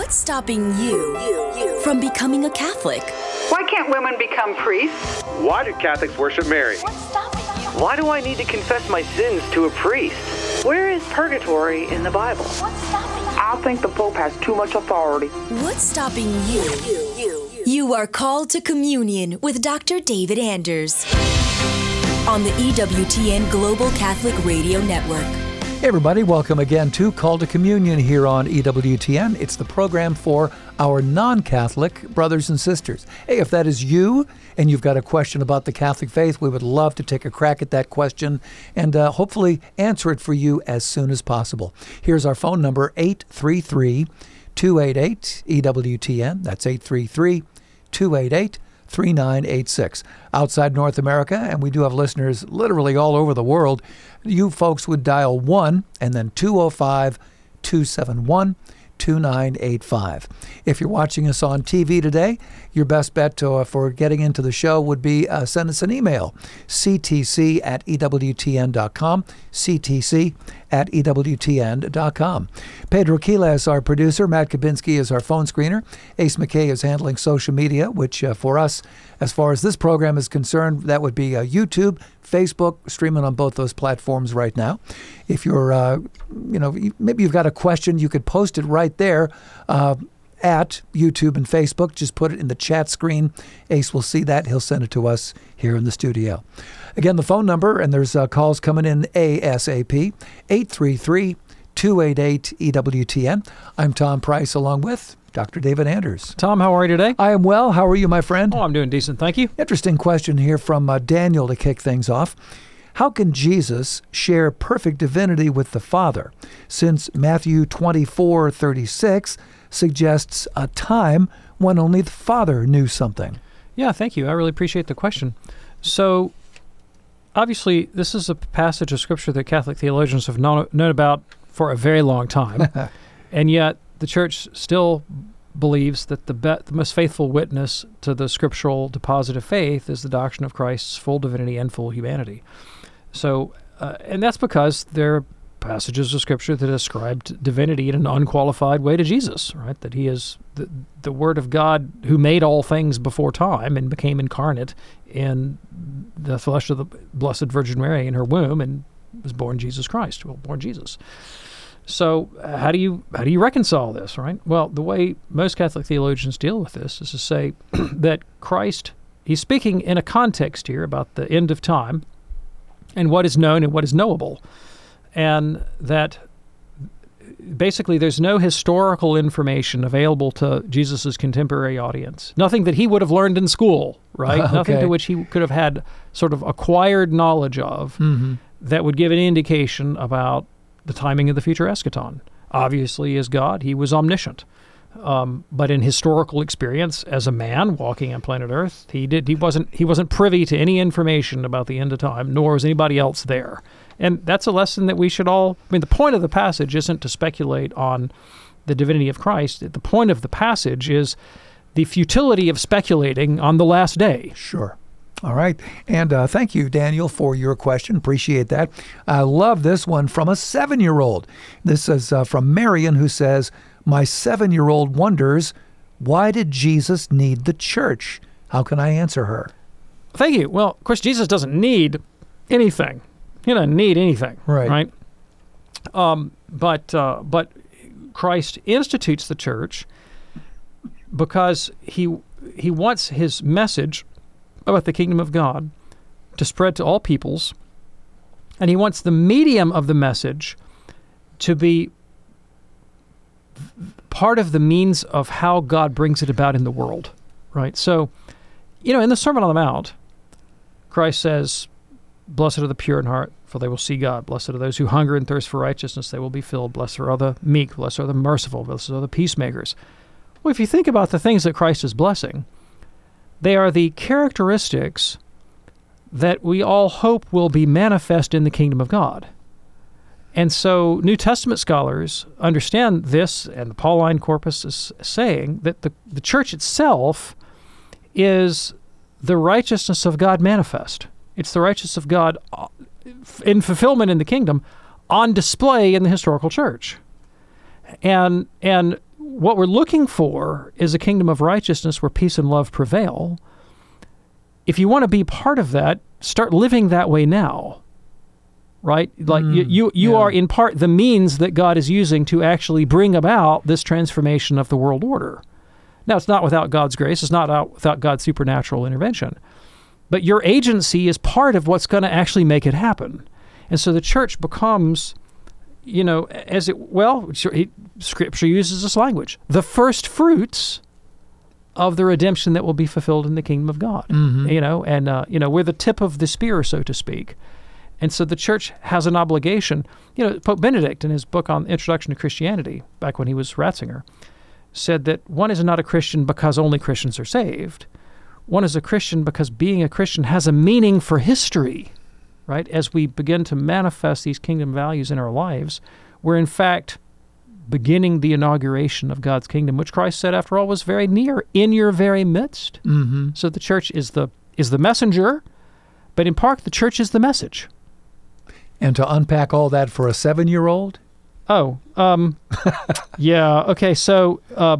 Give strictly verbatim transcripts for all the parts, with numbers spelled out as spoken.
What's stopping you from becoming a Catholic? Why can't women become priests? Why do Catholics worship Mary? What's stopping you? Why do I need to confess my sins to a priest? Where is purgatory in the Bible? What's stopping you? I think the Pope has too much authority. What's stopping you? You are called to communion with Doctor David Anders on the E W T N Global Catholic Radio Network. Hey everybody, welcome again to Call to Communion here on E W T N. It's the program for our non-Catholic brothers and sisters. Hey, if that is you and you've got a question about the Catholic faith, we would love to take a crack at that question and uh, hopefully answer it for you as soon as possible. Here's our phone number, eight three three, two eight eight, E W T N. That's eight three three, two eight eight, three nine eight six. Outside North America, and we do have listeners literally all over the world, you folks would dial one and then two oh five, two seven one, two nine eight five. If you're watching us on T V today, your best bet to, uh, for getting into the show would be uh, send us an email, c t c at e w t n dot com, c t c at e w t n dot com. Pedro Quila is our producer. Matt Kabinski is our phone screener. Ace McKay is handling social media, which uh, for us, as far as this program is concerned, that would be uh, YouTube, Facebook, streaming on both those platforms right now. If you're, uh, you know, maybe you've got a question, you could post it right there uh, at YouTube and Facebook. Just put it in the chat screen. Ace will see that. He'll send it to us here in the studio. Again, the phone number, and there's uh, calls coming in ASAP, eight three three, two eight eight, E W T N. I'm Tom Price along with Doctor David Anders. Tom, how are you today? I am well. How are you, my friend? Oh, I'm doing decent, thank you. Interesting question here from uh, Daniel to kick things off. How can Jesus share perfect divinity with the Father, since Matthew twenty-four thirty-six suggests a time when only the Father knew something? Yeah, thank you. I really appreciate the question. So, obviously, this is a passage of Scripture that Catholic theologians have known, known about for a very long time, and yet the Church still believes that the, be- the most faithful witness to the scriptural deposit of faith is the doctrine of Christ's full divinity and full humanity. So, uh, and that's because there are passages of Scripture that ascribe divinity in an unqualified way to Jesus, right? That he is the, the Word of God who made all things before time and became incarnate in the flesh of the Blessed Virgin Mary in her womb and was born Jesus Christ, well, born Jesus. So uh, how do you how do you reconcile this, right? Well, the way most Catholic theologians deal with this is to say that Christ, he's speaking in a context here about the end of time and what is known and what is knowable, and that basically there's no historical information available to Jesus's contemporary audience. Nothing that he would have learned in school, right? Okay. Nothing to which he could have had sort of acquired knowledge of Mm-hmm. that would give an indication about the timing of the future eschaton. Obviously, as God, he was omniscient. Um, but in historical experience, as a man walking on planet Earth, he did he wasn't he wasn't privy to any information about the end of time, nor was anybody else there. And that's a lesson that we should all. I mean, the point of the passage isn't to speculate on the divinity of Christ. The point of the passage is the futility of speculating on the last day. Sure. All right. And uh, thank you, Daniel, for your question. Appreciate that. I love this one from a seven-year-old. This is uh, from Marion, who says, my seven-year-old wonders, why did Jesus need the church? How can I answer her? Thank you. Well, of course, Jesus doesn't need anything. He doesn't need anything. Right. Right? Um, but, uh, but Christ institutes the church because he he wants his message about the kingdom of God to spread to all peoples, and he wants the medium of the message to be part of the means of how God brings it about in the world, right? So, you know, in the Sermon on the Mount, Christ says, blessed are the pure in heart, for they will see God. Blessed are those who hunger and thirst for righteousness, they will be filled. Blessed are the meek, blessed are the merciful, blessed are the peacemakers. Well, if you think about the things that Christ is blessing, they are the characteristics that we all hope will be manifest in the kingdom of God. And so New Testament scholars understand this, and the Pauline corpus is saying that the, the church itself is the righteousness of God manifest. It's the righteousness of God in fulfillment in the kingdom on display in the historical church. And and what we're looking for is a kingdom of righteousness where peace and love prevail. If you want to be part of that, start living that way now, right? Like mm, you, you, you yeah. are in part the means that God is using to actually bring about this transformation of the world order. Now, it's not without God's grace. It's not out without God's supernatural intervention. But your agency is part of what's going to actually make it happen. And so the church becomes, you know, as it, well, Scripture uses this language, the first fruits of the redemption that will be fulfilled in the kingdom of God. Mm-hmm. You know, and, uh, you know, we're the tip of the spear, so to speak. And so the church has an obligation. You know, Pope Benedict, in his book on Introduction to Christianity, back when he was Ratzinger, said that one is not a Christian because only Christians are saved. One is a Christian because being a Christian has a meaning for history, right? As we begin to manifest these kingdom values in our lives, we're in fact beginning the inauguration of God's kingdom, which Christ said, after all, was very near, in your very midst. Mm-hmm. So the church is the is the messenger, but in part, the church is the message. And to unpack all that for a seven-year-old? Oh, um, yeah, okay, so uh,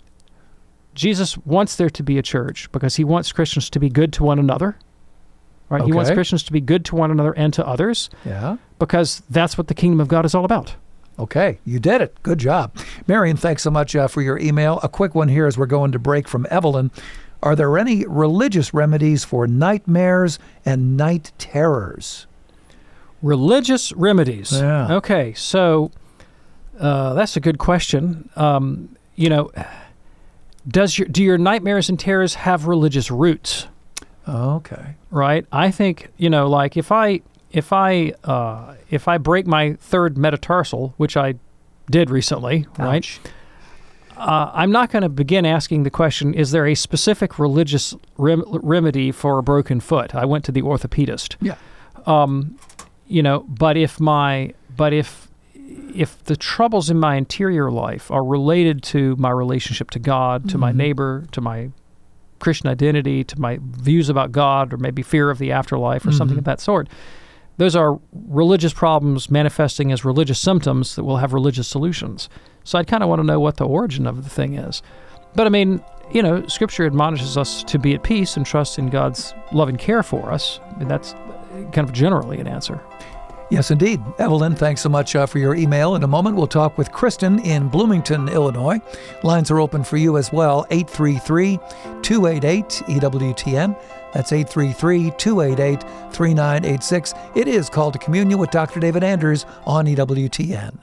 Jesus wants there to be a church because he wants Christians to be good to one another, right? Okay. He wants Christians to be good to one another and to others Yeah. because that's what the kingdom of God is all about. Okay, you did it. Good job. Marion, thanks so much uh, for your email. A quick one here as we're going to break from Evelyn. Are there any religious remedies for nightmares and night terrors? Religious remedies. Yeah. Okay, so uh, that's a good question. Um, you know, does your do your nightmares and terrors have religious roots? Okay. Right. I think, you know, like if I if I uh, if I break my third metatarsal, which I did recently, Ouch. right? Uh, I'm not going to begin asking the question: is there a specific religious rem- remedy for a broken foot? I went to the orthopedist. Yeah. Um, you know, but if my but if if the troubles in my interior life are related to my relationship to God, to Mm-hmm. my neighbor, to my Christian identity, to my views about God, or maybe fear of the afterlife, or Mm-hmm. something of that sort, those are religious problems manifesting as religious symptoms that will have religious solutions. So I'd kind of want to know what the origin of the thing is. But I mean, you know, Scripture admonishes us to be at peace and trust in God's love and care for us. And that's kind of generally an answer. Yes, indeed. Evelyn, thanks so much uh, for your email. In a moment, we'll talk with Kristen in Bloomington, Illinois. Lines are open for you as well, eight three three, two eight eight, E W T N. That's eight three three, two eight eight, three nine eight six. It is Call to Communion with Doctor David Anders on E W T N.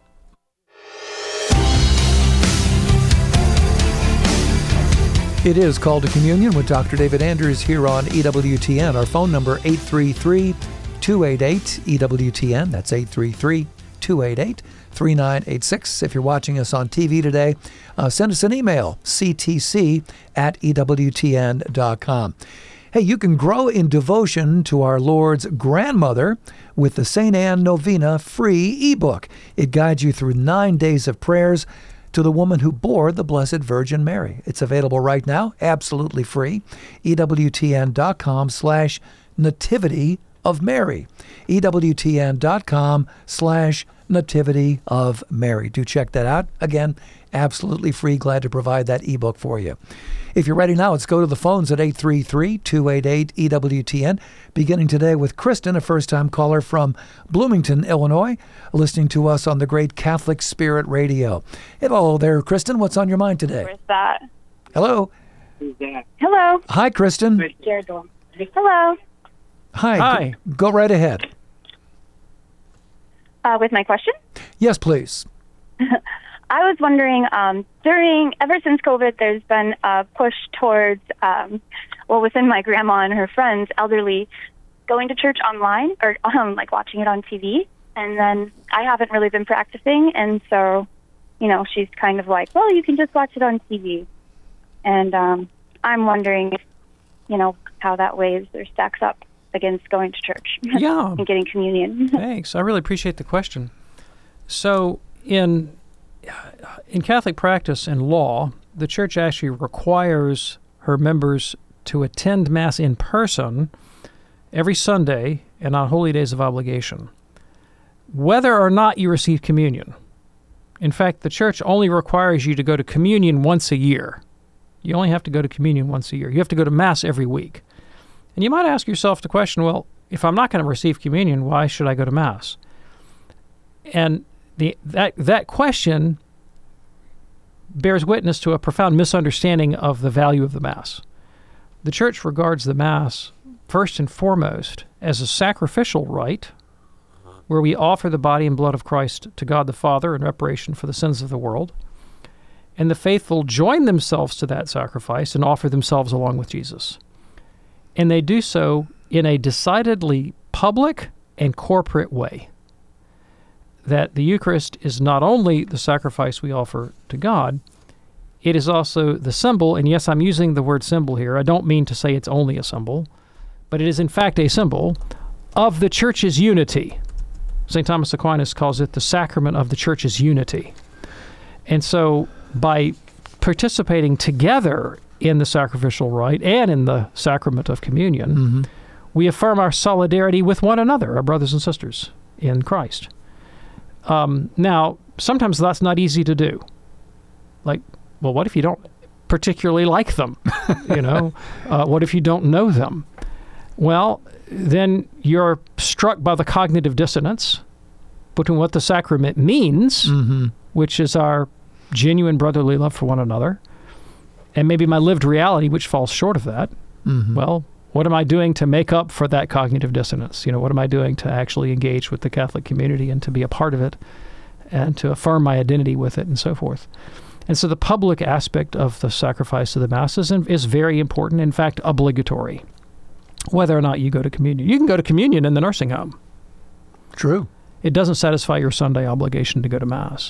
It is Call to Communion with Doctor David Anders here on E W T N. Our phone number, eight three three, two eight eight, E W T N. That's eight three three, two eight eight, three nine eight six. If you're watching us on T V today, uh, send us an email, c t c at e w t n dot com. Hey, you can grow in devotion to our Lord's grandmother with the Saint Anne Novena free ebook. It guides you through nine days of prayers to the woman who bore the Blessed Virgin Mary. It's available right now, absolutely free, E W T N dot com slash nativity of Mary, E W T N dot com slash nativity of Mary. Do check that out. Again, absolutely free. Glad to provide that ebook for you. If you're ready now, let's go to the phones at eight three three, two eight eight, E W T N. Beginning today with Kristen, a first-time caller from Bloomington, Illinois, listening to us on the great Catholic Spirit Radio. Hello there, Kristen. What's on your mind today? Where's that? Hello. Hello. Hi, Kristen. Hello. Hi. Hi. Go, go right ahead. Uh, with my question? Yes, please. I was wondering, um, during, ever since COVID, there's been a push towards, um, well, within my grandma and her friends, elderly, going to church online or um, like watching it on T V. And then I haven't really been practicing. And so, you know, she's kind of like, well, you can just watch it on T V. And um, I'm wondering, if, you know, how that weighs or stacks up against going to church Yeah. and getting communion. Thanks. I really appreciate the question. So in in Catholic practice and law, the church actually requires her members to attend Mass in person every Sunday and on holy days of obligation, whether or not you receive communion. In fact, the church only requires you to go to communion once a year. You only have to go to communion once a year. You have to go to Mass every week. And you might ask yourself the question, well, if I'm not going to receive communion, why should I go to Mass? And the that that question bears witness to a profound misunderstanding of the value of the Mass. The church regards the Mass first and foremost as a sacrificial rite where we offer the body and blood of Christ to God the Father in reparation for the sins of the world. And the faithful join themselves to that sacrifice and offer themselves along with Jesus. And they do so in a decidedly public and corporate way. That the Eucharist is not only the sacrifice we offer to God, it is also the symbol, and yes, I'm using the word symbol here. I don't mean to say it's only a symbol, but it is in fact a symbol of the Church's unity. Saint Thomas Aquinas calls it the sacrament of the Church's unity. And so by participating together in the sacrificial rite and in the sacrament of communion, mm-hmm. we affirm our solidarity with one another, our brothers and sisters in Christ. Um, now, sometimes that's not easy to do. Like, well, what if you don't particularly like them? you know, uh, what if you don't know them? Well, then you're struck by the cognitive dissonance between what the sacrament means, mm-hmm. which is our genuine brotherly love for one another, and maybe my lived reality, which falls short of that. Mm-hmm. Well, what am I doing to make up for that cognitive dissonance? You know, what am I doing to actually engage with the Catholic community and to be a part of it and to affirm my identity with it and so forth? And so the public aspect of the sacrifice of the Mass is, is very important, in fact, obligatory, whether or not you go to communion. You can go to communion in the nursing home. True. It doesn't satisfy your Sunday obligation to go to Mass.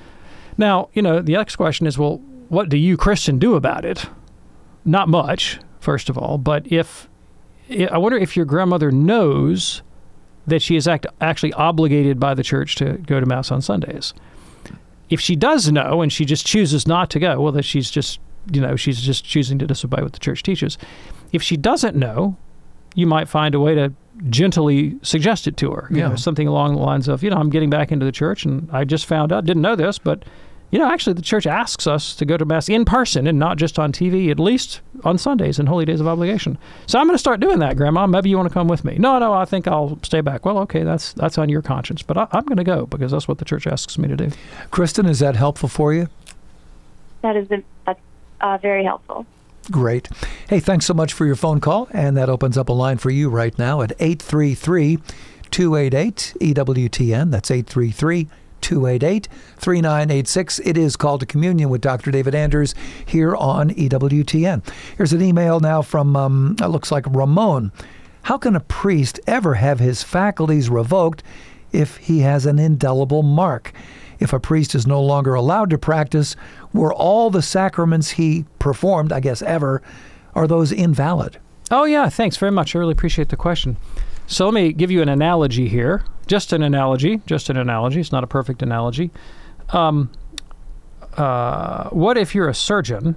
Now, you know, the next question is, well, what do you, Christian, do about it? Not much, first of all, but if I wonder if your grandmother knows that she is act, actually obligated by the church to go to Mass on Sundays. If she does know and she just chooses not to go, well, that she's just, you know, she's just choosing to disobey what the church teaches. If she doesn't know, you might find a way to gently suggest it to her. You yeah. know, something along the lines of, you know, I'm getting back into the church and I just found out, didn't know this, but, you know, actually the church asks us to go to Mass in person and not just on T V, at least on Sundays and holy days of obligation. So I'm going to start doing that, Grandma. Maybe you want to come with me. No, no, I think I'll stay back. Well, okay, that's that's on your conscience, but I, I'm going to go because that's what the church asks me to do. Kristen, is that helpful for you? That is that's, uh, very helpful. Great. Hey, thanks so much for your phone call, and that opens up a line for you right now at eight three three, two eight eight, E W T N. That's eight three three, two eight eight, three nine eight six. It is Call to Communion with Doctor David Anders here on E W T N. Here's an email now from, um, it looks like Ramon. How can a priest ever have his faculties revoked if he has an indelible mark? If a priest is no longer allowed to practice, were all the sacraments he performed, I guess ever, are those invalid? Oh, yeah. Thanks very much. I really appreciate the question. So let me give you an analogy here. Just an analogy. Just an analogy. It's not a perfect analogy. Um, uh, what if you're a surgeon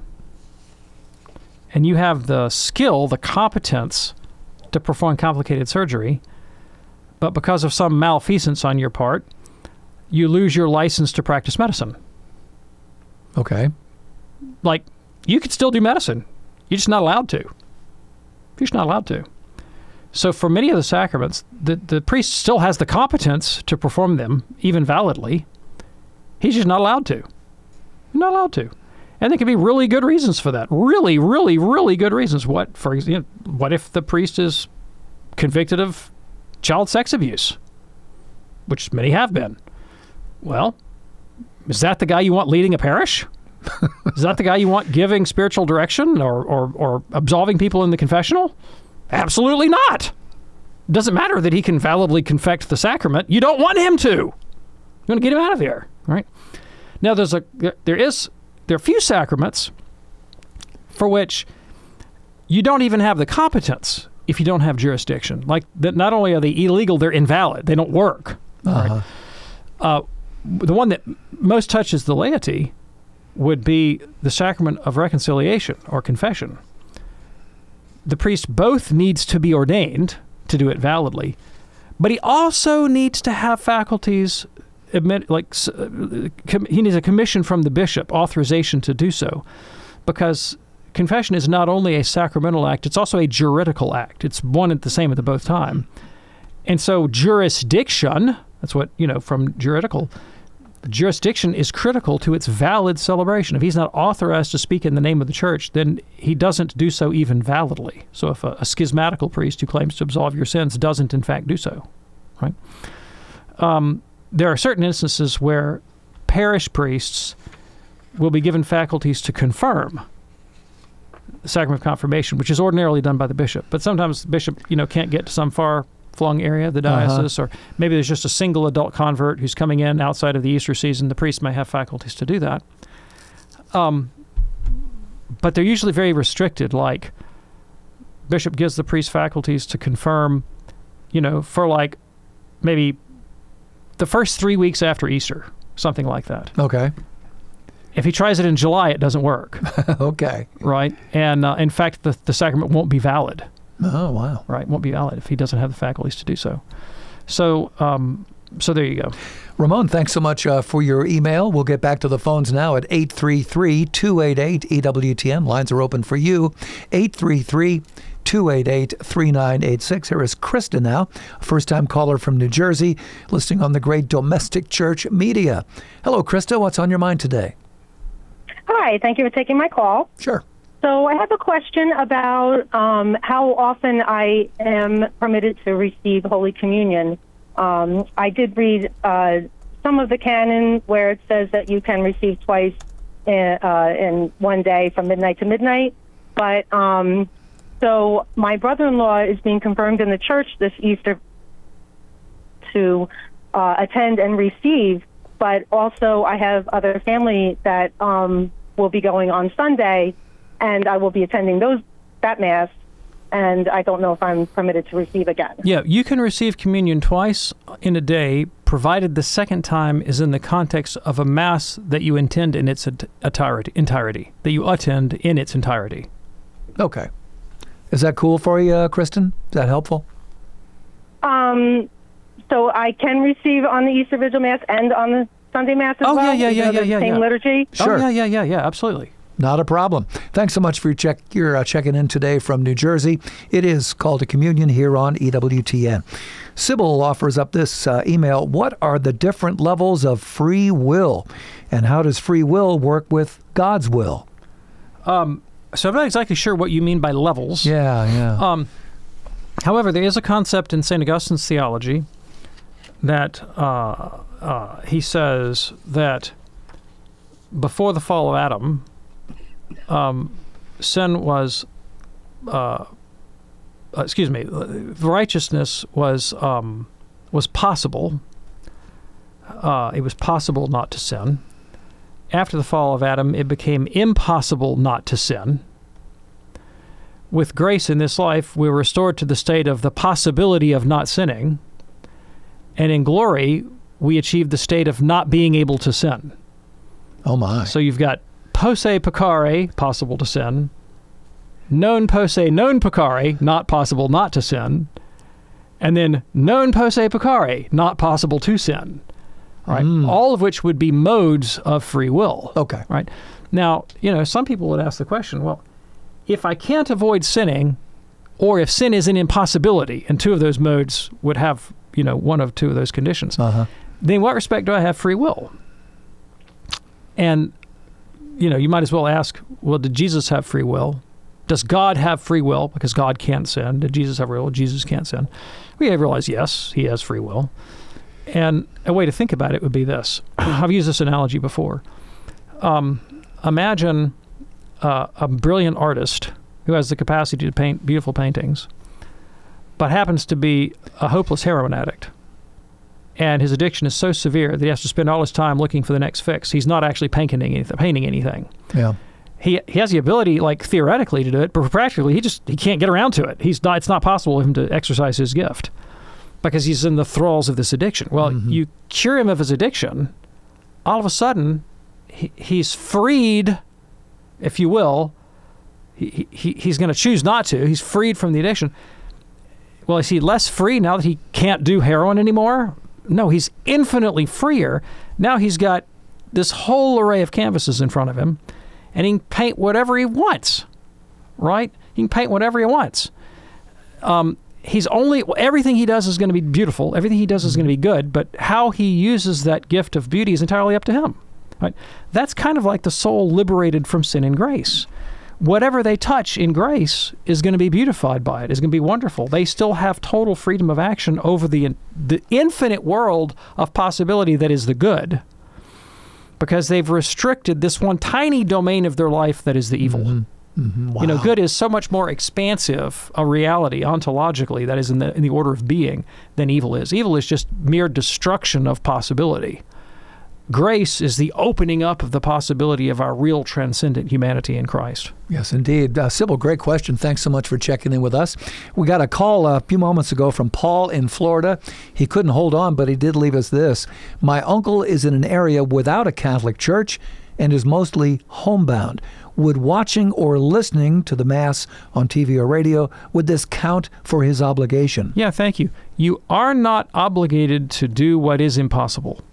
and you have the skill, the competence to perform complicated surgery, but because of some malfeasance on your part, you lose your license to practice medicine? Okay. Like, you could still do medicine. You're just not allowed to. You're just not allowed to. So for many of the sacraments, the, the priest still has the competence to perform them, even validly. He's just not allowed to. He's not allowed to. And there can be really good reasons for that. Really, really, really good reasons. What, for example, what if the priest is convicted of child sex abuse, which many have been? Well, is that the guy you want leading a parish? Is that the guy you want giving spiritual direction or, or, or absolving people in the confessional? Absolutely not. It doesn't matter that he can validly confect the sacrament. You don't want him to. You want to get him out of there, right? Now, there's a there is there are a few sacraments for which you don't even have the competence if you don't have jurisdiction. Like that, not only are they illegal, they're invalid. They don't work. Uh-huh. Right? Uh, the one that most touches the laity would be the sacrament of reconciliation or confession. The priest both needs to be ordained to do it validly, but he also needs to have faculties admit, like, uh, com- he needs a commission from the bishop, authorization to do so, because confession is not only a sacramental act, it's also a juridical act. It's one and the same at the both time. And so jurisdiction, that's what, you know, from juridical, jurisdiction is critical to its valid celebration. If he's not authorized to speak in the name of the church, then he doesn't do so even validly. So if a, a schismatical priest who claims to absolve your sins doesn't in fact do so, right? Um, there are certain instances where parish priests will be given faculties to confirm the sacrament of confirmation, which is ordinarily done by the bishop. But sometimes the bishop, you know, can't get to some far-flung area of the diocese, uh-huh. or maybe there's just a single adult convert who's coming in outside of the Easter season. The priest may have faculties to do that. Um, but they're usually very restricted, like bishop gives the priest faculties to confirm, you know, for like maybe the first three weeks after Easter, something like that. Okay. If he tries it in July, it doesn't work. Okay. Right? And uh, in fact, the, the sacrament won't be valid. Oh, wow. Right? Won't be valid if he doesn't have the faculties to do so. So, um, so there you go. Ramon, thanks so much uh, for your email. We'll get back to the phones now at eight three three, two eight eight, E W T N. Lines are open for you. eight three three, two eight eight, three nine eight six. Here is Krista now, a first-time caller from New Jersey, listening on the great Domestic Church Media. Hello, Krista. What's on your mind today? Hi, thank you for taking my call. Sure. So I have a question about um, how often I am permitted to receive Holy Communion. Um, I did read uh, some of the canon where it says that you can receive twice in, uh, in one day from midnight to midnight. But um, so my brother-in-law is being confirmed in the church this Easter to uh, attend and receive. But also I have other family that um, will be going on Sunday, and I will be attending those that Mass, and I don't know if I'm permitted to receive again. Yeah, you can receive communion twice in a day, provided the second time is in the context of a Mass that you intend in its entirety, entirety that you attend in its entirety. Okay. Is that cool for you, uh, Kristen? Is that helpful? Um... So I can receive on the Easter Vigil Mass and on the Sunday Mass as oh, well? Oh, yeah, yeah, yeah, yeah, yeah. Same yeah. liturgy? Sure. Oh, yeah, yeah, yeah, yeah, absolutely. Not a problem. Thanks so much for your, check, your uh, checking in today from New Jersey. It is Call to Communion here on E W T N. Sybil offers up this uh, email. What are the different levels of free will, and how does free will work with God's will? Um, so I'm not exactly sure what you mean by levels. Yeah, yeah. Um, however, there is a concept in Saint Augustine's theology that uh, uh, he says that before the fall of Adam, um, sin was, uh, uh, excuse me, righteousness was um, was possible. Uh, it was possible not to sin. After the fall of Adam, it became impossible not to sin. With grace in this life, we're restored to the state of the possibility of not sinning. And in glory, we achieve the state of not being able to sin. Oh, my. So you've got posse peccare, possible to sin. Non posse non peccare, not possible not to sin. And then non posse peccare, not possible to sin. Right? Mm. All of which would be modes of free will. Okay. Right? Now, you know, some people would ask the question, well, if I can't avoid sinning, or if sin is an impossibility, and two of those modes would have, you know, one of two of those conditions, uh-huh. then in what respect do I have free will? And, you know, you might as well ask, well, did Jesus have free will? Does God have free will? Because God can't sin. Did Jesus have free will? Jesus can't sin. We realize, yes, he has free will. And a way to think about it would be this. I've used this analogy before. Um, imagine uh, a brilliant artist who has the capacity to paint beautiful paintings, but happens to be a hopeless heroin addict. And his addiction is so severe that he has to spend all his time looking for the next fix. He's not actually painting anything. Painting anything. Yeah. He he has the ability, like theoretically, to do it, but practically he just he can't get around to it. He's not. It's not possible for him to exercise his gift because he's in the thralls of this addiction. Well, mm-hmm. you cure him of his addiction, all of a sudden he, he's freed, if you will. He, he he's going to choose not to. He's freed from the addiction. Well, is he less free now that he can't do heroin anymore? No, he's infinitely freer. Now he's got this whole array of canvases in front of him, and he can paint whatever he wants, right? He can paint whatever he wants. Um, he's only, everything he does is going to be beautiful. Everything he does is going to be good, but how he uses that gift of beauty is entirely up to him, right? That's kind of like the soul liberated from sin and grace. Whatever they touch in grace is going to be beautified by it, is going to be wonderful. They still have total freedom of action over the the infinite world of possibility that is the good, because they've restricted this one tiny domain of their life that is the evil. Mm-hmm. Mm-hmm. Wow. You know, good is so much more expansive a reality ontologically, that is in the in the order of being, than evil is. Evil is just mere destruction of possibility. Grace is the opening up of the possibility of our real transcendent humanity in Christ. Yes, indeed. Uh, Sybil, great question. Thanks so much for checking in with us. We got a call a few moments ago from Paul in Florida. He couldn't hold on, but he did leave us this. My uncle is in an area without a Catholic church and is mostly homebound. Would watching or listening to the Mass on T V or radio, would this count for his obligation? Yeah, thank you. You are not obligated to do what is impossible.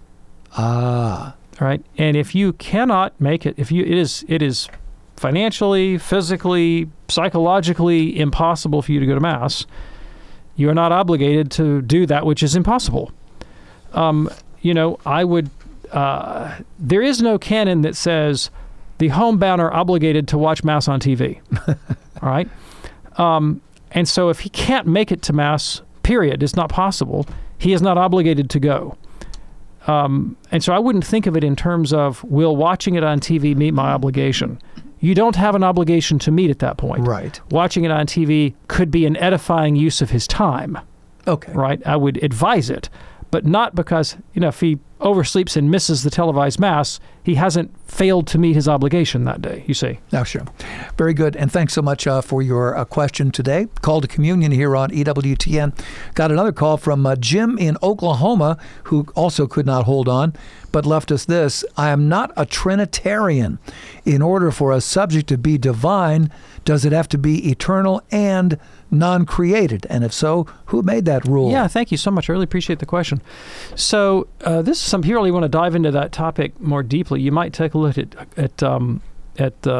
Ah. Right? And if you cannot make it, if you it is it is financially, physically, psychologically impossible for you to go to Mass, you are not obligated to do that which is impossible. Um, you know, I would, uh, there is no canon that says the homebound are obligated to watch Mass on T V. All right? Um, and so if he can't make it to Mass, period, it's not possible, he is not obligated to go. Um, and so I wouldn't think of it in terms of, will watching it on T V meet my obligation? You don't have an obligation to meet at that point. Right. Watching it on T V could be an edifying use of his time. Okay. Right? I would advise it, but not because, you know, if he oversleeps and misses the televised Mass, he hasn't failed to meet his obligation that day, you see. Now, sure. Very good. And thanks so much uh, for your uh, question today. Call to communion here on E W T N. Got another call from uh, Jim in Oklahoma, who also could not hold on, but left us this. I am not a Trinitarian. In order for a subject to be divine, does it have to be eternal and non-created? And if so, who made that rule? Yeah, thank you so much. I really appreciate the question. So uh, this is some, if you really want to dive into that topic more deeply, you might take a look at at um, at uh,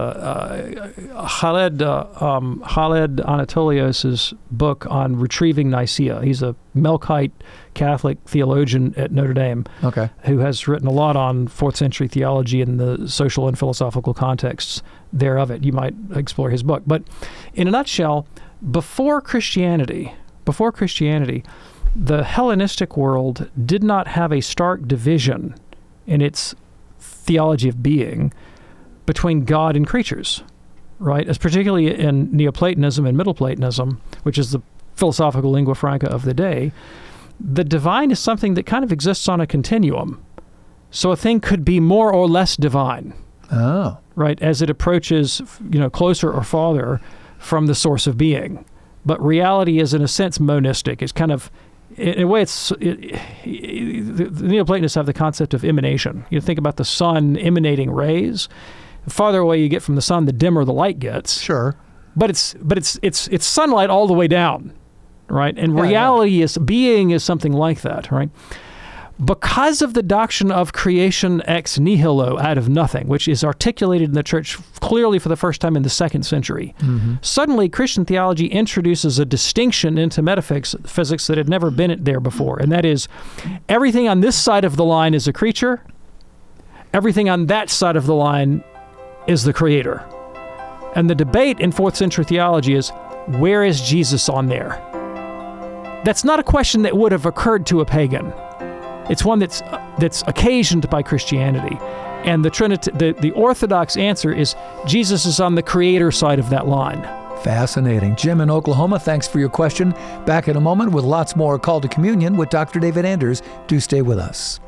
uh, Khaled uh, um, Khaled Anatolios' book on retrieving Nicaea. He's a Melkite Catholic theologian at Notre Dame, okay, who has written a lot on fourth century theology and the social and philosophical contexts thereof. It you might explore his book. But in a nutshell, before Christianity, before Christianity, the Hellenistic world did not have a stark division in its theology of being between God and creatures, right? As particularly in Neoplatonism and Middle Platonism, which is the philosophical lingua franca of the day, the divine is something that kind of exists on a continuum. So a thing could be more or less divine, oh, right, as it approaches, you know, closer or farther from the source of being. But reality is, in a sense, monistic. It's kind of, in a way, it's it, it, the Neoplatonists have the concept of emanation. You think about the sun emanating rays. The farther away you get from the sun, the dimmer the light gets. sure. But it's but it's it's it's sunlight all the way down, right? And Yeah, reality yeah. is being is something like that, right? Because of the doctrine of creation ex nihilo, out of nothing, which is articulated in the church clearly for the first time in the second century, mm-hmm. suddenly Christian theology introduces a distinction into metaphysics physics that had never been there before, and that is, everything on this side of the line is a creature, everything on that side of the line is the creator. And the debate in fourth century theology is, where is Jesus on there? That's not a question that would have occurred to a pagan. It's one that's that's occasioned by Christianity. And the Trinity, the, the Orthodox answer is Jesus is on the creator side of that line. Fascinating. Jim in Oklahoma, thanks for your question. Back in a moment with lots more Call to Communion with Doctor David Anders. Do stay with us.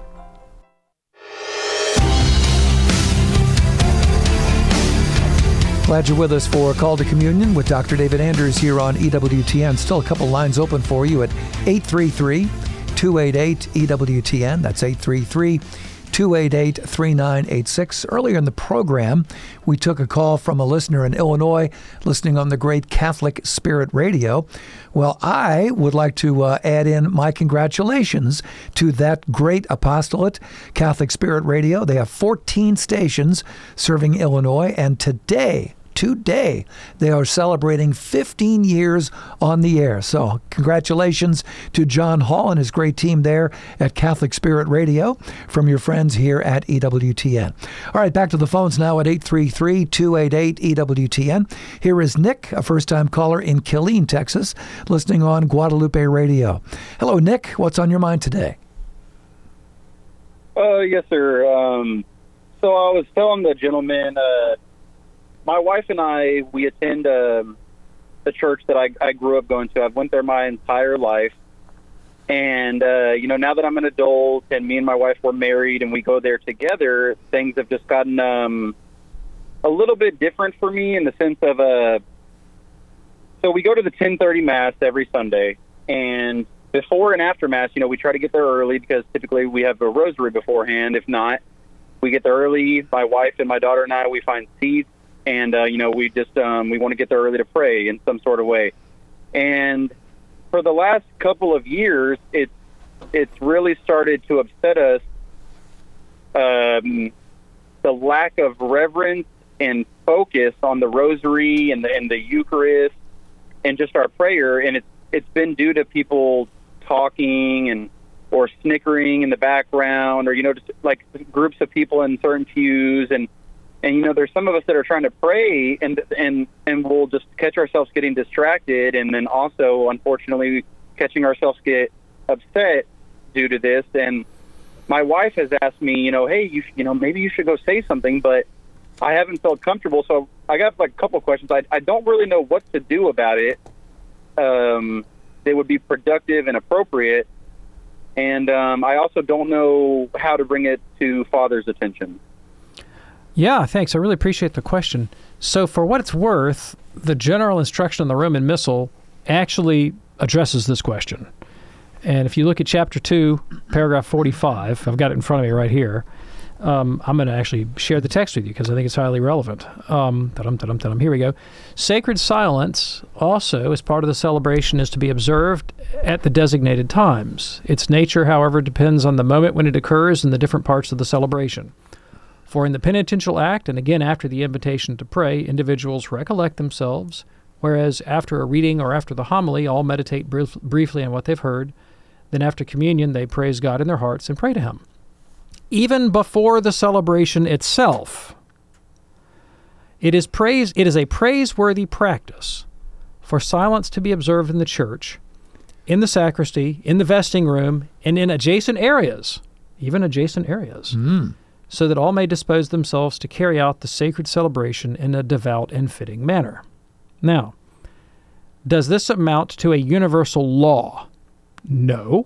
Glad you're with us for Call to Communion with Doctor David Anders here on E W T N. Still a couple lines open for you at eight three three, two eight eight, E W T N. That's eight three three, two eight eight, three nine eight six. Earlier in the program, we took a call from a listener in Illinois listening on the great Catholic Spirit Radio. Well, I would like to uh, add in my congratulations to that great apostolate, Catholic Spirit Radio. They have fourteen stations serving Illinois, and today, Today, they are celebrating fifteen years on the air. So congratulations to John Hall and his great team there at Catholic Spirit Radio from your friends here at E W T N. All right, back to the phones now at eight three three, two eight eight, E W T N. Here is Nick, a first-time caller in Killeen, Texas, listening on Guadalupe Radio. Hello, Nick. What's on your mind today? Uh, yes, sir. Um, so I was telling the gentleman... Uh, My wife and I, we attend um, the church that I, I grew up going to. I've went there my entire life. And, uh, you know, now that I'm an adult and me and my wife were married and we go there together, things have just gotten um, a little bit different for me in the sense of, uh, so we go to the ten thirty Mass every Sunday. And before and after Mass, you know, we try to get there early because typically we have a rosary beforehand. If not, we get there early. My wife and my daughter and I, we find seats. And, uh, you know, we just, um, we want to get there early to pray in some sort of way. And for the last couple of years, it's, it's really started to upset us, um, the lack of reverence and focus on the rosary and the, and the Eucharist and just our prayer. And it's, it's been due to people talking and, or snickering in the background, or, you know, just like groups of people in certain pews. And, And, you know, there's some of us that are trying to pray and and and we'll just catch ourselves getting distracted, and then also, unfortunately, catching ourselves get upset due to this. And my wife has asked me, you know, hey, you you know, maybe you should go say something, but I haven't felt comfortable. So I got like a couple of questions. I, I don't really know what to do about it. Um, they would be productive and appropriate. And um, I also don't know how to bring it to Father's attention. Yeah, thanks. I really appreciate the question. So for what it's worth, the general instruction on the Roman Missal actually addresses this question. And if you look at chapter two, paragraph forty-five, I've got it in front of me right here. Um, I'm going to actually share the text with you because I think it's highly relevant. Um, ta-dum, ta-dum, ta-dum. Here we go. Sacred silence also, as part of the celebration, is to be observed at the designated times. Its nature, however, depends on the moment when it occurs in the different parts of the celebration. For in the penitential act, and again after the invitation to pray, individuals recollect themselves, whereas after a reading or after the homily, all meditate brief, briefly on what they've heard. Then after communion, they praise God in their hearts and pray to Him. Even before the celebration itself, it is praise. It is a praiseworthy practice for silence to be observed in the church, in the sacristy, in the vesting room, and in adjacent areas, even adjacent areas. Mm. So that all may dispose themselves to carry out the sacred celebration in a devout and fitting manner. Now, does this amount to a universal law? No.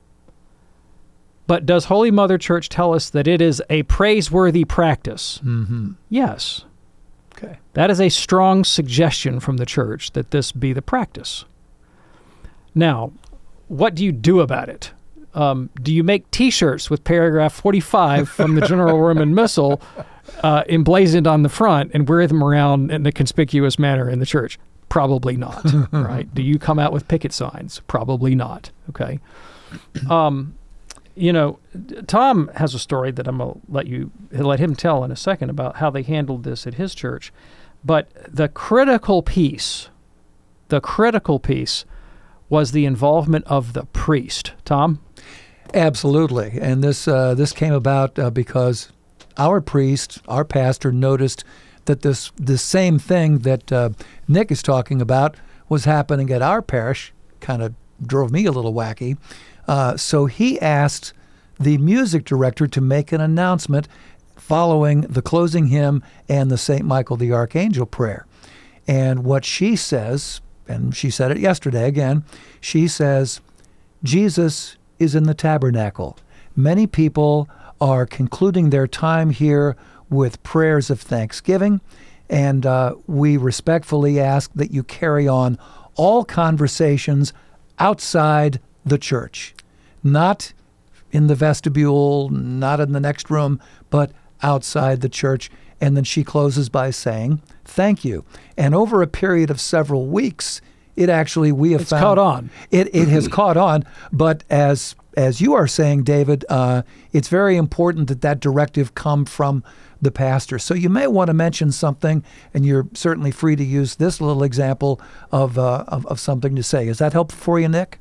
But does Holy Mother Church tell us that it is a praiseworthy practice? Mm-hmm. Yes. Okay. That is a strong suggestion from the Church that this be the practice. Now, what do you do about it? Um, do you make T-shirts with paragraph forty-five from the General Roman Missal uh, emblazoned on the front and wear them around in a conspicuous manner in the church? Probably not, right? Do you come out with picket signs? Probably not, okay? Um, you know, Tom has a story that I'm going to let you let him tell in a second about how they handled this at his church. But the critical piece, the critical piece was the involvement of the priest. Tom? Absolutely. And this uh, this came about uh, because our priest, our pastor, noticed that this the same thing that uh, Nick is talking about was happening at our parish. Kind of drove me a little wacky. Uh, so he asked the music director to make an announcement following the closing hymn and the Saint Michael the Archangel prayer. And what she says, and she said it yesterday again, she says, Jesus is in the tabernacle. Many people are concluding their time here with prayers of thanksgiving, and uh, we respectfully ask that you carry on all conversations outside the church, not in the vestibule, not in the next room, but outside the church. And then she closes by saying, thank you. And over a period of several weeks, it actually, we have it's found... caught on. It, it has caught on. But as as you are saying, David, uh, it's very important that that directive come from the pastor. So you may want to mention something, and you're certainly free to use this little example of uh, of, of something to say. Is that helpful for you, Nick?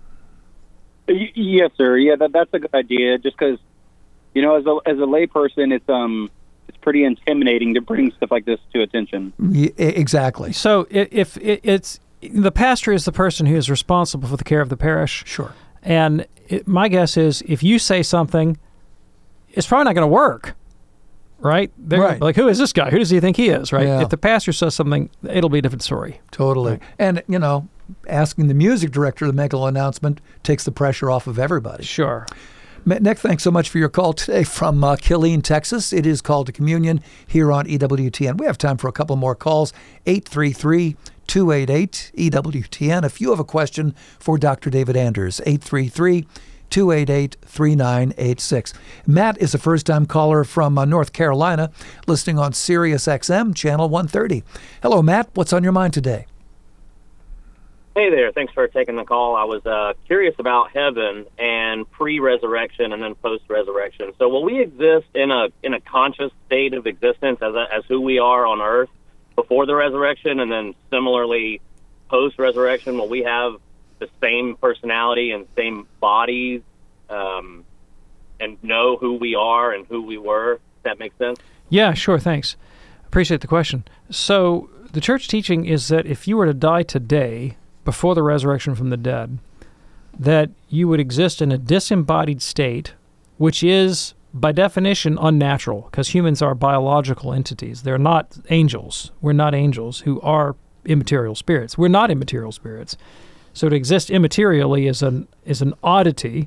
Y- yes, sir. Yeah, that, that's a good idea. Just because, you know, as a as a layperson, it's um it's pretty intimidating to bring stuff like this to attention. Yeah, exactly. So if it, it's the pastor is the person who is responsible for the care of the parish. Sure. And it, my guess is if you say something, it's probably not going to work, right? They're Right. Like, who is this guy? Who does he think he is, right? Yeah. If the pastor says something, it'll be a different story. Totally. Right. And, you know, asking the music director to make a little announcement takes the pressure off of everybody. Sure. Nick, thanks so much for your call today from uh, Killeen, Texas. It is Call to Communion here on E W T N. We have time for a couple more calls. eight three three, two eight eight, E W T N. If you have a question for Doctor David Anders, eight three three, two eight eight, three nine eight six. Matt is a first-time caller from uh, North Carolina, listening on Sirius X M, Channel one thirty. Hello, Matt. What's on your mind today? Hey there. Thanks for taking the call. I was uh, curious about heaven and pre-resurrection and then post-resurrection. So will we exist in a in a conscious state of existence as a, as who we are on earth before the resurrection, and then similarly post-resurrection, will we have the same personality and same bodies um, and know who we are and who we were? Does that make sense? Yeah, sure. Thanks. Appreciate the question. So the church teaching is that if you were to die today, before the resurrection from the dead, that you would exist in a disembodied state, which is, by definition, unnatural, because humans are biological entities. They're not angels. We're not angels who are immaterial spirits. We're not immaterial spirits. So to exist immaterially is an is an oddity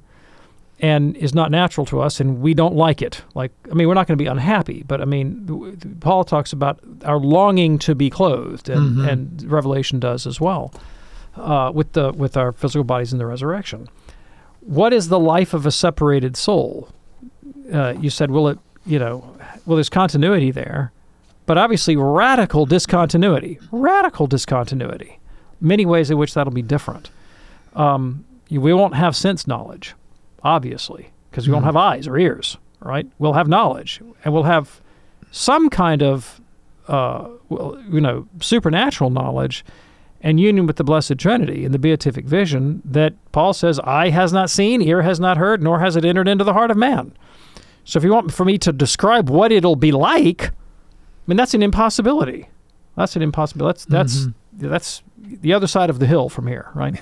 and is not natural to us, and we don't like it. Like, I mean, we're not going to be unhappy, but I mean, Paul talks about our longing to be clothed, and, Mhm. and Revelation does as well. Uh, with the with our physical bodies in the resurrection. What is the life of a separated soul? Uh, you said, will it, you know, well, there's continuity there, but obviously radical discontinuity, radical discontinuity, many ways in which that'll be different. Um, you, we won't have sense knowledge, obviously, because we Mhm. won't have eyes or ears, right? We'll have knowledge, and we'll have some kind of, uh, well, you know, supernatural knowledge and union with the Blessed Trinity in the beatific vision that Paul says, eye has not seen, ear has not heard, nor has it entered into the heart of man. So if you want for me to describe what it'll be like, I mean, that's an impossibility. That's an impossibility. That's that's Mhm. that's the other side of the hill from here, right?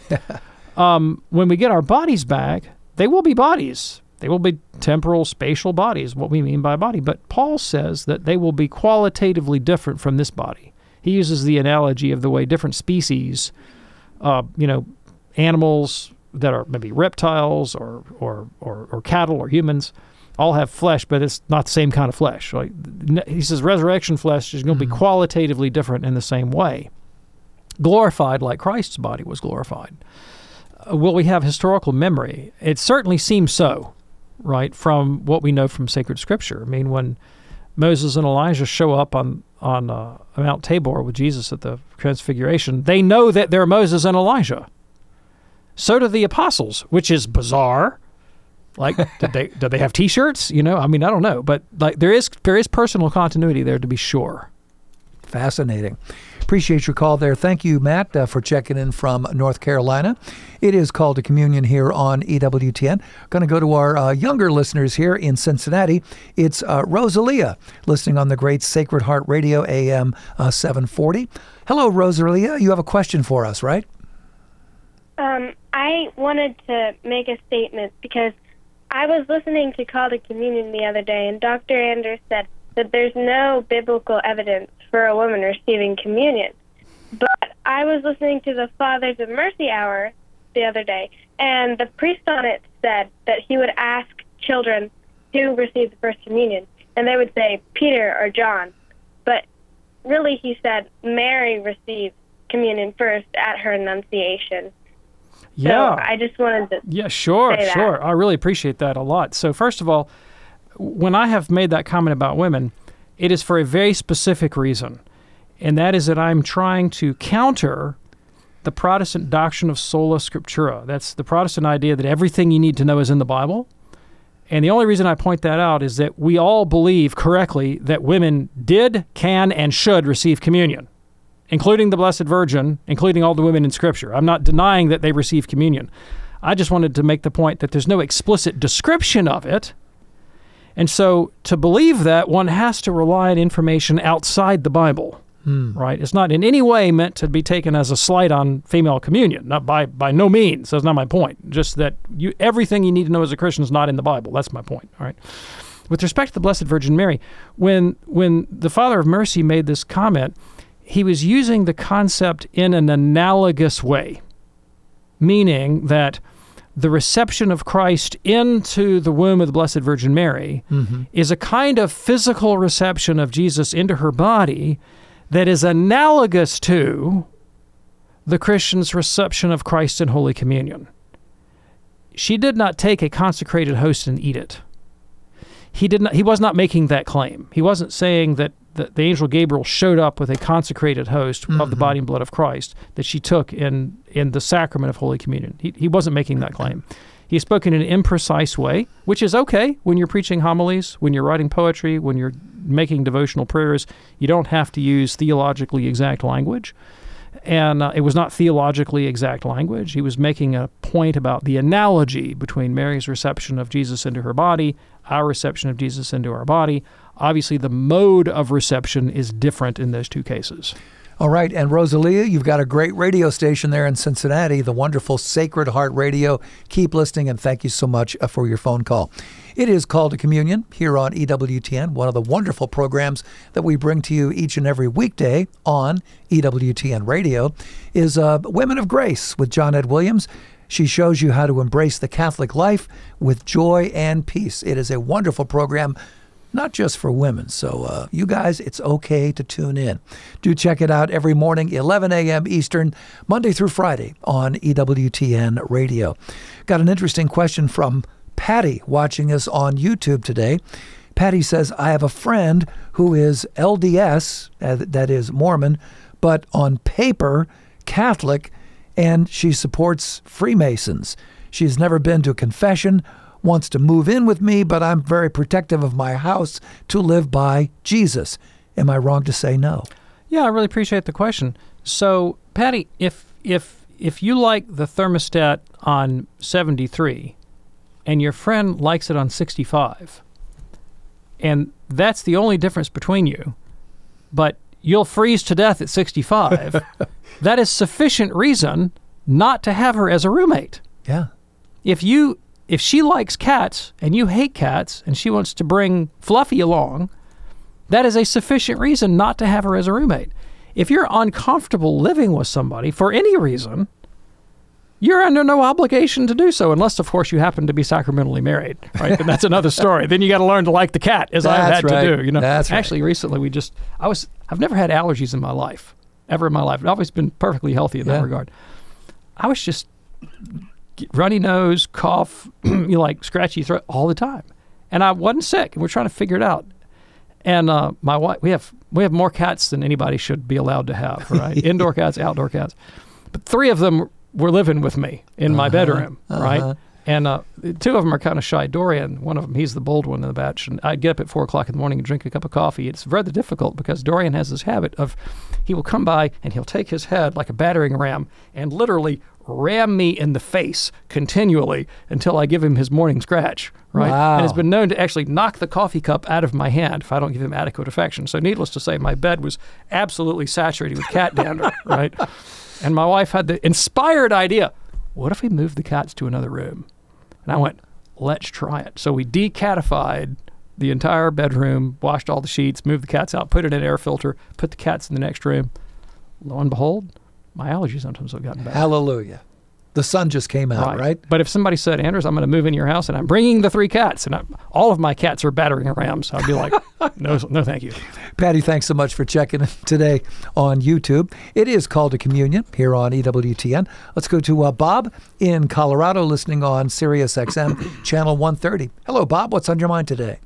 um, when we get our bodies back, they will be bodies. They will be temporal, spatial bodies, what we mean by body. But Paul says that they will be qualitatively different from this body. He uses the analogy of the way different species, uh, you know, animals that are maybe reptiles or, or, or, or cattle or humans, all have flesh, but it's not the same kind of flesh. Like, he says resurrection flesh is going to Mm-hmm. be qualitatively different in the same way. Glorified like Christ's body was glorified. Uh, will we have historical memory? It certainly seems so, right, from what we know from sacred scripture. I mean, when Moses and Elijah show up on on uh, Mount Tabor with Jesus at the Transfiguration, they know that they're Moses and Elijah. So do the apostles, which is bizarre. Like, did they did they have T-shirts? You know, I mean, I don't know, but like there is there is personal continuity there to be sure. Fascinating. Appreciate your call there. Thank you, Matt, uh, for checking in from North Carolina. It is Call to Communion here on E W T N. Going to go to our uh, younger listeners here in Cincinnati. It's uh, Rosalia, listening on the great Sacred Heart Radio, A M uh, seven forty. Hello, Rosalia. You have a question for us, right? Um, I wanted to make a statement because I was listening to Call to Communion the other day, and Doctor Anders said that there's no biblical evidence for a woman receiving communion. But I was listening to the Fathers of Mercy Hour the other day, and the priest on it said that he would ask children who received the first communion, and they would say Peter or John. But really, he said Mary received communion first at her Annunciation. Yeah. So I just wanted to Yeah, sure, say that. sure. I really appreciate that a lot. So first of all, when I have made that comment about women, it is for a very specific reason, and that is that I'm trying to counter the Protestant doctrine of sola scriptura. That's the Protestant idea that everything you need to know is in the Bible. And the only reason I point that out is that we all believe correctly that women did, can, and should receive communion, including the Blessed Virgin, including all the women in Scripture. I'm not denying that they receive communion. I just wanted to make the point that there's no explicit description of it. And so to believe that, one has to rely on information outside the Bible, hmm. right? It's not in any way meant to be taken as a slight on female communion, not by, by no means. That's not my point. Just that you, everything you need to know as a Christian is not in the Bible. That's my point, all right? With respect to the Blessed Virgin Mary, when when the Father of Mercy made this comment, he was using the concept in an analogous way, meaning that the reception of Christ into the womb of the Blessed Virgin Mary mm-hmm. is a kind of physical reception of Jesus into her body that is analogous to the Christian's reception of Christ in Holy Communion. She did not take a consecrated host and eat it. He did not. He was not making that claim. He wasn't saying that the, the angel Gabriel showed up with a consecrated host mm-hmm. of the body and blood of Christ that she took in, in the sacrament of Holy Communion. He, he wasn't making that claim. He spoke in an imprecise way, which is okay when you're preaching homilies, when you're writing poetry, when you're making devotional prayers. You don't have to use theologically exact language. And uh, it was not theologically exact language. He was making a point about the analogy between Mary's reception of Jesus into her body, our reception of Jesus into our body. Obviously, the mode of reception is different in those two cases. All right, and Rosalia, you've got a great radio station there in Cincinnati, the wonderful Sacred Heart Radio. Keep listening, and thank you so much for your phone call. It is Call to Communion here on E W T N, one of the wonderful programs that we bring to you each and every weekday on E W T N Radio, is uh, Women of Grace with Johnnette Williams. She shows you how to embrace the Catholic life with joy and peace. It is a wonderful program, not just for women. So uh, you guys, it's okay to tune in. Do check it out every morning, eleven a.m. Eastern, Monday through Friday on E W T N Radio. Got an interesting question from Patty watching us on YouTube today. Patty says, I have a friend who is L D S, uh, that is Mormon, but on paper, Catholic, and she supports Freemasons. She's never been to confession, wants to move in with me, but I'm very protective of my house to live by Jesus. Am I wrong to say no? Yeah, I really appreciate the question. So, Patty, if if if you like the thermostat on seventy-three and your friend likes it on sixty-five, and that's the only difference between you, but you'll freeze to death at sixty-five, that is sufficient reason not to have her as a roommate. Yeah. If you if she likes cats and you hate cats and she wants to bring Fluffy along, that is a sufficient reason not to have her as a roommate. If you're uncomfortable living with somebody for any reason, you're under no obligation to do so, unless, of course, you happen to be sacramentally married, right? And that's another story. Then you got to learn to like the cat, as I've had right. to do. You know, that's actually, right. recently we just, I was, I've never had allergies in my life, ever in my life. I've always been perfectly healthy in yeah. that regard. I was just runny nose, cough, you like scratchy throat all the time, and I wasn't sick. And we're trying to figure it out. And uh, my wife, we have we have more cats than anybody should be allowed to have, right? Indoor cats, outdoor cats, but three of them were living with me in uh-huh. my bedroom, uh-huh. right? And uh, two of them are kind of shy. Dorian, one of them, he's the bold one in the batch. And I'd get up at four o'clock in the morning and drink a cup of coffee. It's rather difficult because Dorian has this habit of, he will come by and he'll take his head like a battering ram and literally ram me in the face continually until I give him his morning scratch, right? Wow. And it's been known to actually knock the coffee cup out of my hand if I don't give him adequate affection. So needless to say, my bed was absolutely saturated with cat dander, right? And my wife had the inspired idea, what if we moved the cats to another room? And I went, let's try it. So we decatified the entire bedroom, washed all the sheets, moved the cats out, put it in an air filter, put the cats in the next room. Lo and behold, my allergy symptoms have gotten better. Hallelujah. The sun just came out, right? right? But if somebody said, Anders, I'm going to move into your house and I'm bringing the three cats, and I'm, all of my cats are battering rams, I'd be like, no, no, thank you. Patty, thanks so much for checking in today on YouTube. It is Call to Communion here on E W T N. Let's go to uh, Bob in Colorado, listening on Sirius X M, channel one thirty. Hello, Bob. What's on your mind today?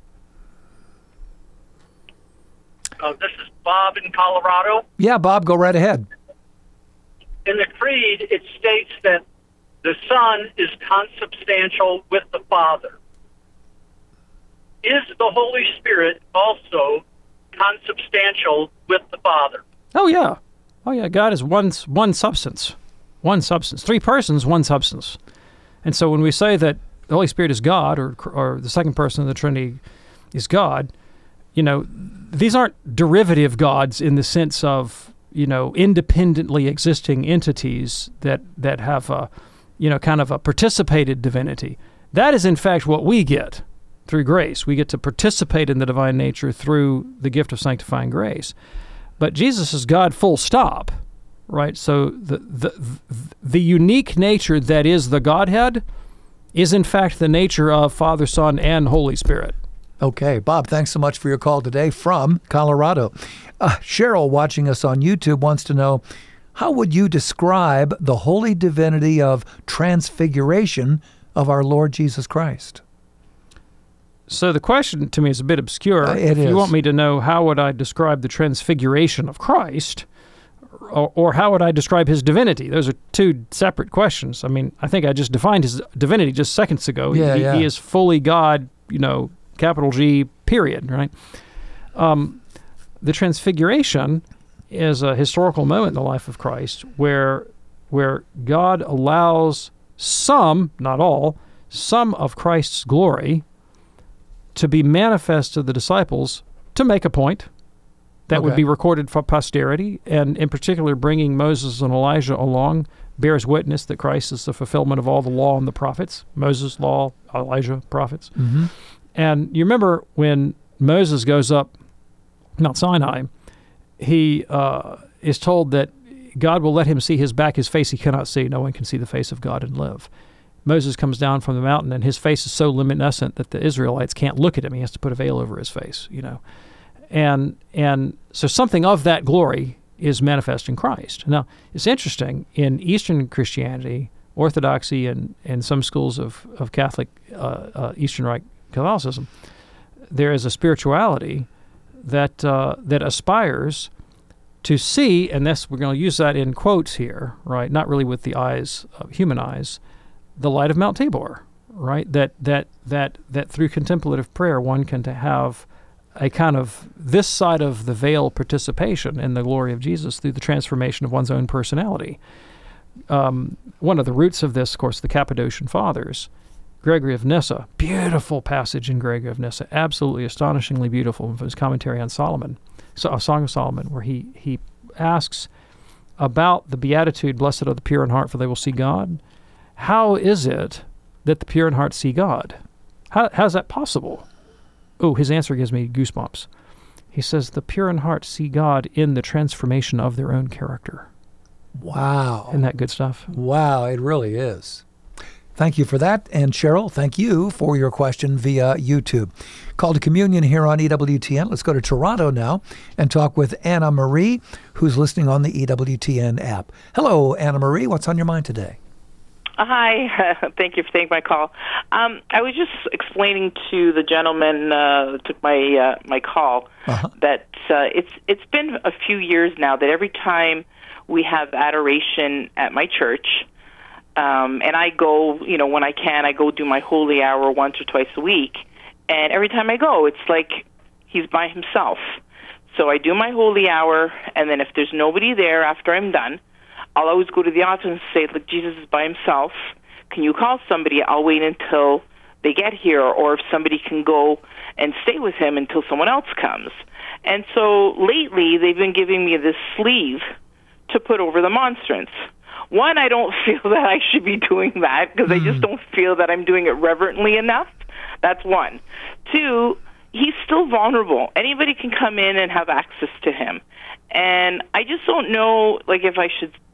Uh, this is Bob in Colorado. Yeah, Bob, go right ahead. In the Creed, it states that the Son is consubstantial with the Father. Is the Holy Spirit also consubstantial with the Father? Oh, yeah. Oh, yeah. God is one, one substance. One substance. Three persons, one substance. And so when we say that the Holy Spirit is God, or or the second person of the Trinity is God, you know, these aren't derivative gods in the sense of, you know, independently existing entities that, that have a, you know, kind of a participated divinity. That is, in fact, what we get through grace. We get to participate in the divine nature through the gift of sanctifying grace. But Jesus is God full stop, right? So the the the unique nature that is the Godhead is, in fact, the nature of Father, Son, and Holy Spirit. Okay, Bob, thanks so much for your call today from Colorado. Uh, Cheryl, watching us on YouTube, wants to know, how would you describe the holy divinity of transfiguration of our Lord Jesus Christ? So the question to me is a bit obscure. Uh, it if is. you want me to know how would I describe the transfiguration of Christ, or, or how would I describe his divinity? Those are two separate questions. I mean, I think I just defined his divinity just seconds ago. Yeah, he, yeah. he is fully God, you know, capital G, period, right? Um, the transfiguration is a historical moment in the life of Christ where where God allows some, not all, some of Christ's glory to be manifest to the disciples to make a point that Okay. would be recorded for posterity, and in particular bringing Moses and Elijah along bears witness that Christ is the fulfillment of all the law and the prophets, Moses, law, Elijah, prophets. Mm-hmm. And you remember when Moses goes up Mount Sinai, he uh, is told that God will let him see his back, his face he cannot see. No one can see the face of God and live. Moses comes down from the mountain, and his face is so luminescent that the Israelites can't look at him. He has to put a veil over his face, you know. And and so something of that glory is manifest in Christ. Now, it's interesting, in Eastern Christianity, Orthodoxy, and, and some schools of, of Catholic, uh, uh, Eastern Rite Catholicism, there is a spirituality that uh, that aspires to see, and this, we're going to use that in quotes here, right? Not really with the eyes, of human eyes, the light of Mount Tabor, right? That that that that through contemplative prayer, one can to have a kind of this side of the veil participation in the glory of Jesus through the transformation of one's own personality. Um, one of the roots of this, of course, the Cappadocian Fathers, Gregory of Nyssa, beautiful passage in Gregory of Nyssa, absolutely astonishingly beautiful from his commentary on Solomon, so a Song of Solomon, where he he asks about the beatitude, blessed are the pure in heart, for they will see God. How is it that the pure in heart see God? How how is that possible? Oh, his answer gives me goosebumps. He says, the pure in heart see God in the transformation of their own character. Wow. Isn't that good stuff? Wow, it really is. Thank you for that. And Cheryl, thank you for your question via YouTube. Call to Communion here on E W T N. Let's go to Toronto now and talk with Anna Marie, who's listening on the E W T N app. Hello, Anna Marie. What's on your mind today? Hi. Thank you for taking my call. Um, I was just explaining to the gentleman uh, that took my uh, my call uh-huh. that uh, it's it's been a few years now that every time we have adoration at my church, um, and I go, you know, when I can, I go do my holy hour once or twice a week, and every time I go, it's like he's by himself. So I do my holy hour, and then if there's nobody there after I'm done, I'll always go to the altar and say, look, Jesus is by himself. Can you call somebody? I'll wait until they get here, or if somebody can go and stay with him until someone else comes. And so lately, they've been giving me this sleeve to put over the monstrance. One, I don't feel that I should be doing that because mm. I just don't feel that I'm doing it reverently enough. That's one. Two, he's still vulnerable. Anybody can come in and have access to him. And I just don't know, like, if I should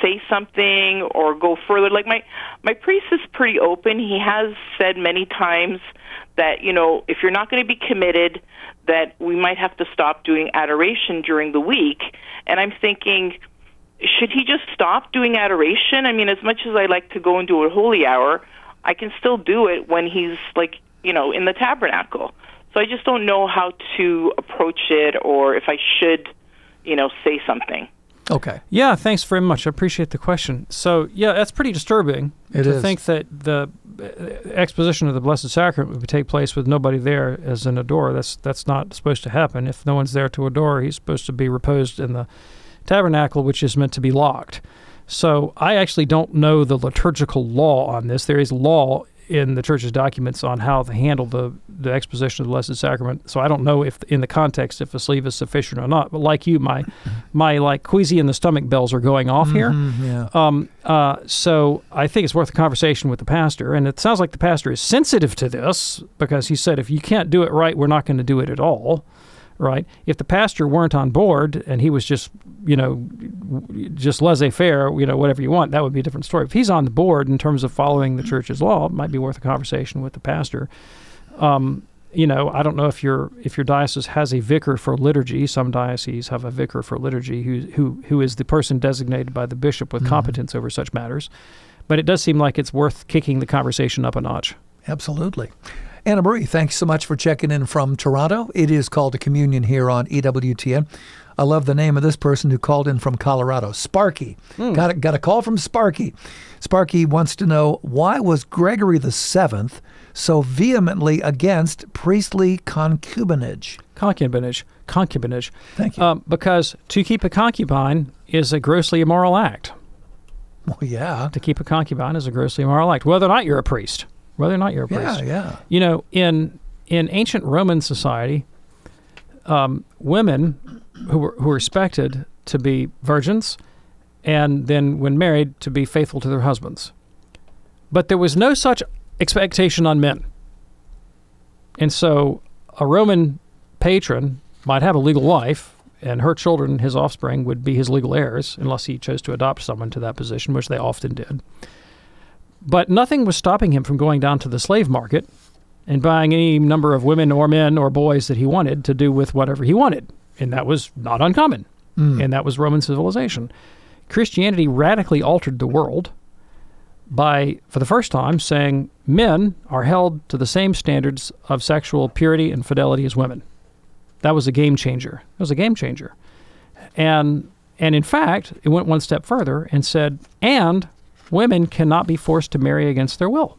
say something or go further. Like my my priest is pretty open. He has said many times that, you know, if you're not going to be committed, that we might have to stop doing adoration during the week. And I'm thinking, should he just stop doing adoration? I mean, as much as I like to go and do a holy hour, I can still do it when he's, like, you know, in the tabernacle. So I just don't know how to approach it, or if I should, you know, say something. Okay. Yeah, thanks very much. I appreciate the question. So, yeah, that's pretty disturbing it to is. think that the exposition of the Blessed Sacrament would take place with nobody there as an adorer. That's that's not supposed to happen. If no one's there to adore, he's supposed to be reposed in the tabernacle, which is meant to be locked. So I actually don't know the liturgical law on this. There is law in the Church's documents on how to handle the, the exposition of the Blessed Sacrament. So I don't know if, in the context, if a sleeve is sufficient or not. But like you, my my like queasy in the stomach bells are going off Mm-hmm, here. yeah. Um, uh, so I think it's worth a conversation with the pastor. And it sounds like the pastor is sensitive to this, because he said, if you can't do it right, we're not going to do it at all. Right? If the pastor weren't on board and he was just, you know, just laissez-faire, you know, whatever you want, that would be a different story. If he's on the board in terms of following the Church's law, it might be worth a conversation with the pastor. Um, you know, I don't know if your if your diocese has a vicar for liturgy. Some dioceses have a vicar for liturgy who who who is the person designated by the bishop with Mhm. competence over such matters. But it does seem like it's worth kicking the conversation up a notch. Absolutely. Anna Marie, thanks so much for checking in from Toronto. It is Call to Communion here on E W T N. I love the name of this person who called in from Colorado, Sparky. Mm. Got a, got a call from Sparky. Sparky wants to know, why was Gregory the Seventh so vehemently against priestly concubinage? Concubinage. Concubinage. Thank you. Um, because to keep a concubine is a grossly immoral act. Well, yeah. To keep a concubine is a grossly immoral act, whether or not you're a priest. Whether or not you're a Yeah, priest. yeah. You know, in in ancient Roman society, um, women who were who were expected to be virgins, and then when married to be faithful to their husbands. But there was no such expectation on men. And so a Roman patron might have a legal wife, and her children, his offspring, would be his legal heirs, unless he chose to adopt someone to that position, which they often did. But nothing was stopping him from going down to the slave market and buying any number of women or men or boys that he wanted to do with whatever he wanted. And that was not uncommon. Mm. And that was Roman civilization. Christianity radically altered the world by, for the first time, saying men are held to the same standards of sexual purity and fidelity as women. That was a game changer. It was a game changer. And, and in fact, it went one step further and said, and women cannot be forced to marry against their will.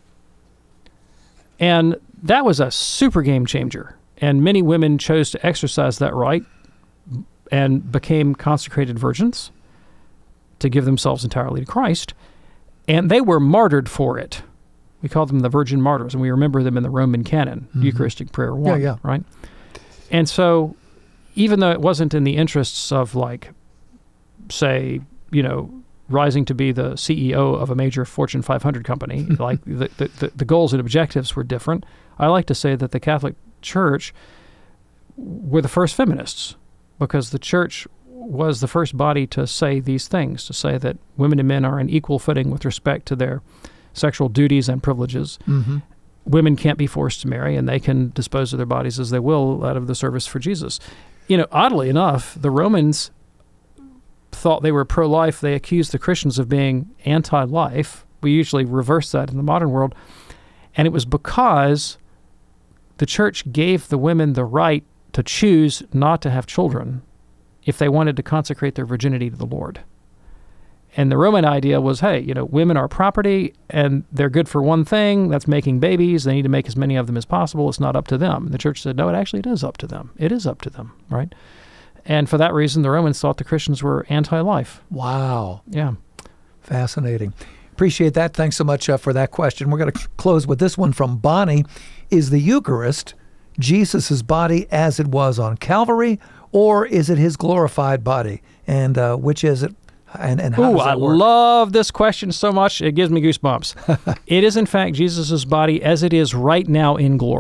And that was a super game changer. And many women chose to exercise that right and became consecrated virgins to give themselves entirely to Christ. And they were martyred for it. We call them the virgin martyrs, and we remember them in the Roman canon, Mhm. Eucharistic prayer one, Yeah, yeah. right? And so even though it wasn't in the interests of, like, say, you know, rising to be the C E O of a major Fortune five hundred company, like the, the, the goals and objectives were different. I like to say that the Catholic Church were the first feminists, because the Church was the first body to say these things, to say that women and men are on equal footing with respect to their sexual duties and privileges. Mm-hmm. Women can't be forced to marry, and they can dispose of their bodies as they will out of the service for Jesus. You know, oddly enough, the Romans thought they were pro-life. They accused the Christians of being anti-life. We usually reverse that in the modern world. And it was because the Church gave the women the right to choose not to have children if they wanted to consecrate their virginity to the Lord. And the Roman idea was, hey, you know, women are property and they're good for one thing, that's making babies. They need to make as many of them as possible. It's not up to them. And the Church said, no, it actually it is up to them. It is up to them, right? And for that reason, the Romans thought the Christians were anti-life. Wow. Yeah. Fascinating. Appreciate that. Thanks so much uh, for that question. We're going to close with this one from Bonnie. Is the Eucharist Jesus' body as it was on Calvary, or is it his glorified body? And uh, which is it? And, and how Ooh, does that I work? love this question so much. It gives me goosebumps. It is, in fact, Jesus' body as it is right now in glory.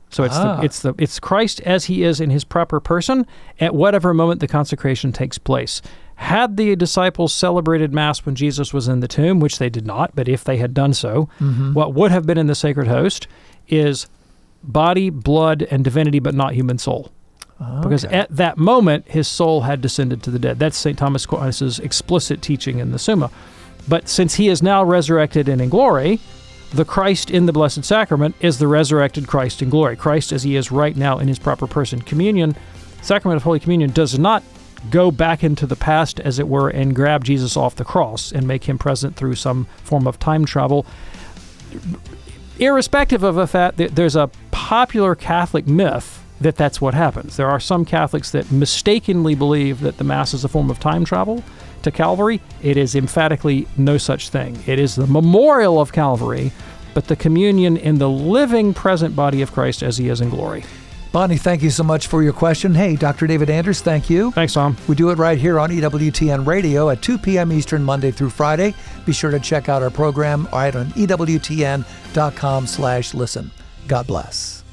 So it's Ah. the, it's the it's Christ as he is in his proper person at whatever moment the consecration takes place. Had the disciples celebrated Mass when Jesus was in the tomb, which they did not, but if they had done so, Mhm. what would have been in the sacred host is body, blood, and divinity, but not human soul. Because Okay. at that moment, his soul had descended to the dead. That's Saint Thomas Aquinas' explicit teaching in the Summa. But since he is now resurrected and in glory, the Christ in the Blessed Sacrament is the resurrected Christ in glory. Christ as he is right now in his proper person. Communion, Sacrament of Holy Communion, does not go back into the past, as it were, and grab Jesus off the cross and make him present through some form of time travel. Irrespective of the fact that there's a popular Catholic myth that that's what happens. There are some Catholics that mistakenly believe that the Mass is a form of time travel to Calvary. It is emphatically no such thing. It is the memorial of Calvary, but the communion in the living present body of Christ as he is in glory. Bonnie, thank you so much for your question. Hey, Doctor David Anders, thank you. Thanks, Tom. We do it right here on E W T N Radio at two p.m. Eastern, Monday through Friday. Be sure to check out our program right on E W T N dot com slash listen. God bless.